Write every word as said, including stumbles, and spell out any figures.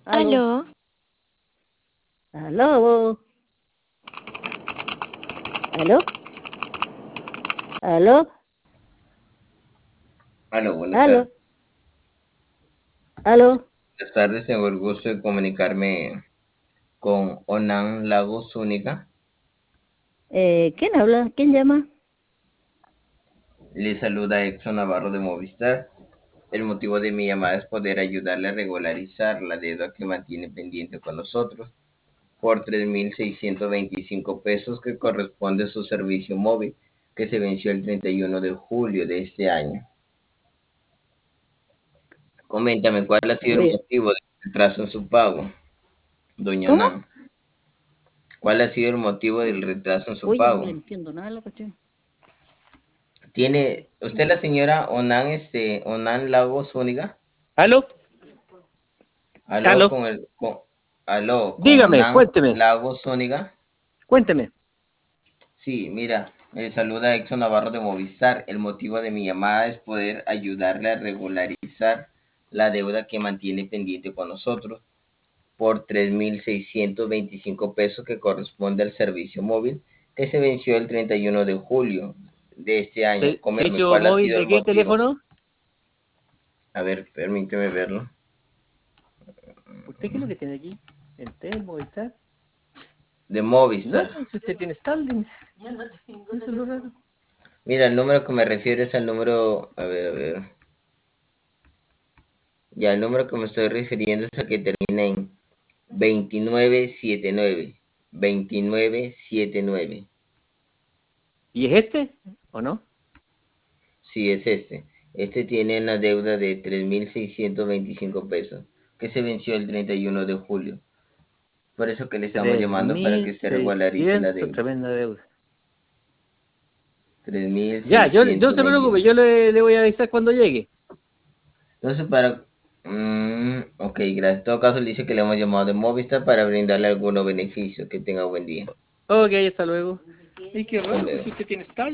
Aló, Aló, aló, aló, aló, Aló, buenas tardes. aló, aló. Buenas tardes, tengo el gusto de comunicarme con Onan Lagos Zúñiga. Eh, ¿quién habla? ¿Quién llama? Le saluda Exxon Navarro de Movistar. El motivo de mi llamada es poder ayudarle a regularizar la deuda que mantiene pendiente con nosotros por tres mil seiscientos veinticinco pesos que corresponde a su servicio móvil que se venció el treinta y uno de julio de este año. Coméntame, ¿cuál ha sido el Oye, motivo del retraso en su pago, doña ¿cómo? Onan? ¿Cuál ha sido el motivo del retraso en su Oye, no le pago? entiendo nada a la cuestión. Tiene, usted la señora Onan, este, Onan Lagos Zúñiga. ¿Aló? Aló ¿Aló? con el, con, aló con Dígame, Onan cuénteme, Lagos Zúñiga. cuénteme. Sí, mira, me saluda Exxon Navarro de Movistar. El motivo de mi llamada es poder ayudarle a regularizar la deuda que mantiene pendiente con nosotros por tres mil seiscientos veinticinco pesos que corresponde al servicio móvil que se venció el treinta y uno de julio de este año. ¿Se- Coméntame ¿Servicio cuál ha móvil sido el de qué motivo. teléfono? A ver, permíteme verlo. ¿Usted qué es lo que tiene aquí? ¿Entel, Movistar? De Movistar. Nada, si usted tiene Starlink. Eso es lo raro. Mira, el número que me refiero es al número, a ver, a ver. Ya, el número que me estoy refiriendo es al que termina en veintinueve setenta y nueve. veintinueve setenta y nueve. ¿Y es este o no? Sí, es este. Este tiene una deuda de tres mil seiscientos veinticinco pesos, que se venció el treinta y uno de julio. Por eso que le estamos Tres llamando para que mil se regularice la seiscientos, deuda. tremenda deuda. Tres mil Ya, yo no seiscientos se preocupe, veintiuno. yo le, le voy a avisar cuando llegue. Entonces, para... mm, ok, gracias. En todo caso, le dice que le hemos llamado de Movistar para brindarle algunos beneficios. Que tenga buen día. Ok, hasta luego. Y qué Hasta raro, pues luego. si usted tiene Starlink.